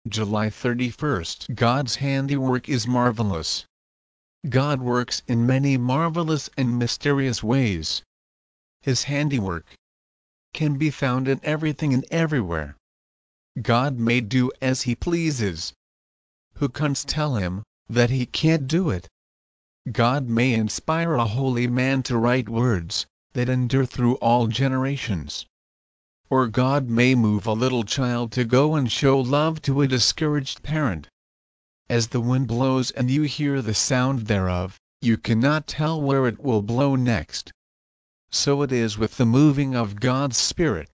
July 31st. God's handiwork is marvelous. God works in many marvelous and mysterious ways. His handiwork can be found in everything and everywhere. God may do as He pleases. Who can tell Him that He can't do it? God may inspire a holy man to write words that endure through all generations. Or God may move a little child to go and show love to a discouraged parent. As the wind blows and you hear the sound thereof, you cannot tell where it will blow next. So it is with the moving of God's Spirit.